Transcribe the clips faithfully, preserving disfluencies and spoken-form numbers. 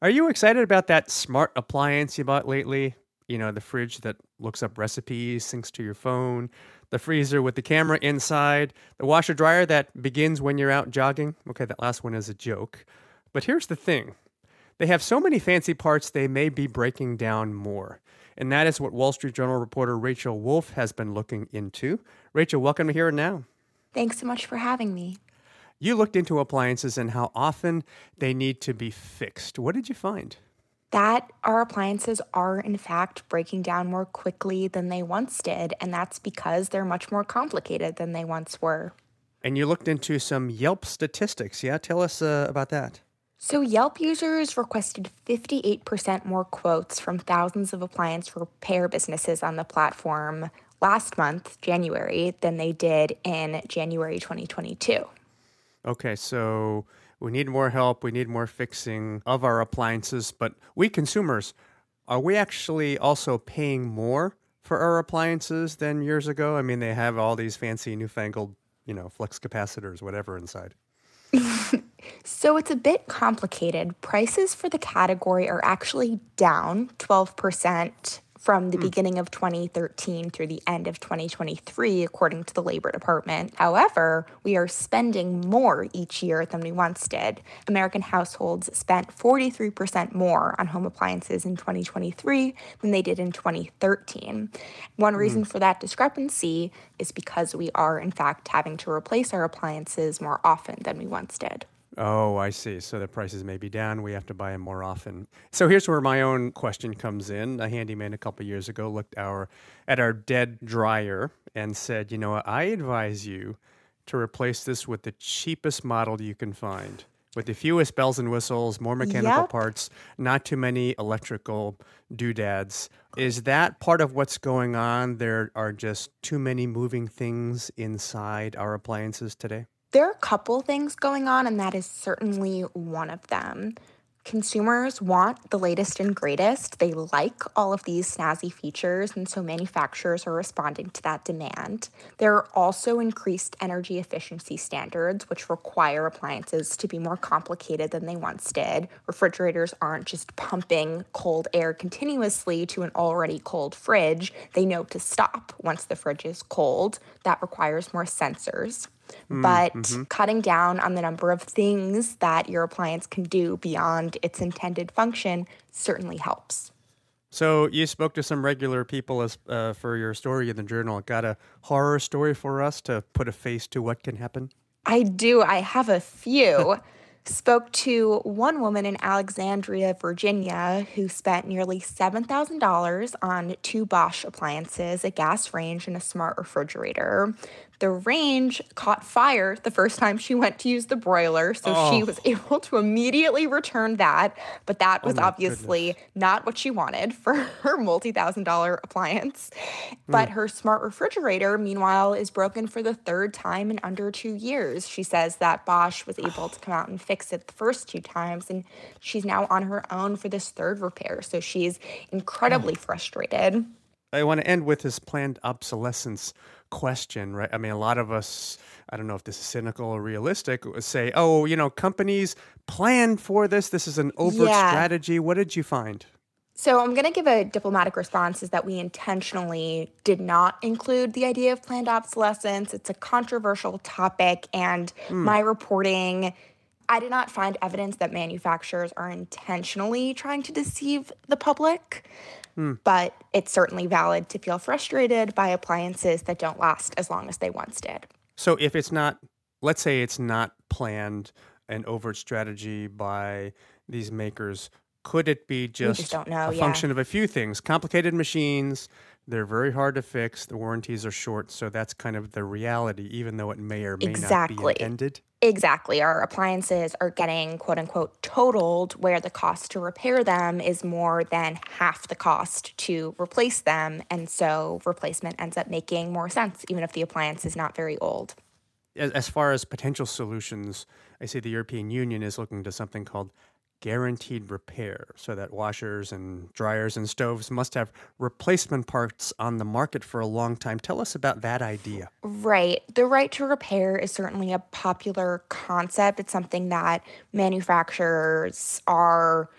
Are you excited about that smart appliance you bought lately? You know, the fridge that looks up recipes, syncs to your phone, the freezer with the camera inside, the washer dryer that begins when you're out jogging. Okay, that last one is a joke. But here's the thing, they have so many fancy parts, they may be breaking down more. And that is what Wall Street Journal reporter Rachel Wolf has been looking into. Rachel, welcome to Here and Now. Thanks so much for having me. You looked into appliances and how often they need to be fixed. What did you find? That our appliances are, in fact, breaking down more quickly than they once did, and that's because they're much more complicated than they once were. And you looked into some Yelp statistics. Yeah, tell us uh, about that. So, Yelp users requested fifty-eight percent more quotes from thousands of appliance repair businesses on the platform last month, January, than they did in January twenty twenty-two. Okay, so we need more help. We need more fixing of our appliances. But we consumers, are we actually also paying more for our appliances than years ago? I mean, they have all these fancy newfangled, you know, flex capacitors, whatever inside. So it's a bit complicated. Prices for the category are actually down twelve percent from the Hmm. beginning of twenty thirteen through the end of twenty twenty-three, according to the Labor Department. However, we are spending more each year than we once did. American households spent forty-three percent more on home appliances in twenty twenty-three than they did in twenty thirteen. One Hmm. reason for that discrepancy is because we are, in fact, having to replace our appliances more often than we once did. Oh, I see. So the prices may be down. We have to buy them more often. So here's where my own question comes in. A handyman a couple years ago looked our at our dead dryer and said, you know what, I advise you to replace this with the cheapest model you can find, with the fewest bells and whistles, more mechanical Yep. parts, not too many electrical doodads. Is that part of what's going on? There are just too many moving things inside our appliances today? There are a couple things going on, and that is certainly one of them. Consumers want the latest and greatest. They like all of these snazzy features, and so manufacturers are responding to that demand. There are also increased energy efficiency standards, which require appliances to be more complicated than they once did. Refrigerators aren't just pumping cold air continuously to an already cold fridge. They know to stop once the fridge is cold. That requires more sensors. But Mm-hmm. cutting down on the number of things that your appliance can do beyond its intended function certainly helps. So you spoke to some regular people as uh, for your story in the journal. Got a horror story for us to put a face to what can happen? I do. I have a few. Spoke to one woman in Alexandria, Virginia, who spent nearly seven thousand dollars on two Bosch appliances, a gas range, and a smart refrigerator. The range caught fire the first time she went to use the broiler, so she was Oh, able to immediately return that. But that oh was my goodness. obviously not what she wanted for her multi thousand dollar appliance. Mm. But her smart refrigerator, meanwhile, is broken for the third time in under two years. She says that Bosch was able to come out and fix it the first two times, and she's now on her own for this third repair. So she's Oh, incredibly frustrated. I want to end with this planned obsolescence question, right? I mean, a lot of us, I don't know if this is cynical or realistic, would say, oh, you know, companies plan for this. This is an overt Yeah. strategy. What did you find? So I'm going to give a diplomatic response is that we intentionally did not include the idea of planned obsolescence. It's a controversial topic, and Hmm. my reporting, I did not find evidence that manufacturers are intentionally trying to deceive the public, Hmm. but it's certainly valid to feel frustrated by appliances that don't last as long as they once did. So if it's not, let's say it's not planned, an overt strategy by these makers, could it be We just just don't know, a yeah. function of a few things? Complicated machines, they're very hard to fix, the warranties are short, so that's kind of the reality, even though it may or may not be Exactly. intended. Exactly. Our appliances are getting quote unquote totaled, where the cost to repair them is more than half the cost to replace them. And so replacement ends up making more sense, even if the appliance is not very old. As, as far as potential solutions, I see the European Union is looking to something called guaranteed repair, so that washers and dryers and stoves must have replacement parts on the market for a long time. Tell us about that idea. Right. The right to repair is certainly a popular concept. It's something that manufacturers are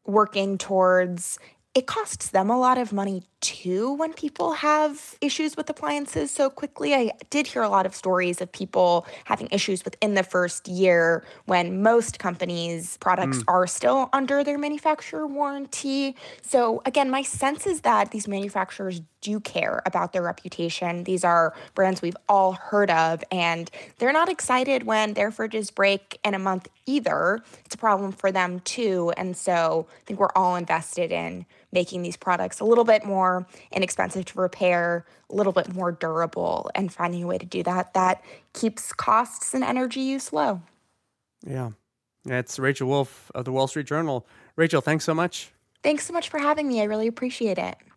working towards it costs them a lot of money too when people have issues with appliances so quickly. I did hear a lot of stories of people having issues within the first year when most companies' products Mm, are still under their manufacturer warranty. So, again, my sense is that these manufacturers do care about their reputation. These are brands we've all heard of, and they're not excited when their fridges break in a month either. It's a problem for them too. And so I think we're all invested in making these products a little bit more inexpensive to repair, a little bit more durable, and finding a way to do that that keeps costs and energy use low. yeah. That's Rachel Wolf of the Wall Street Journal. Rachel, thanks so much. Thanks so much for having me. I really appreciate it.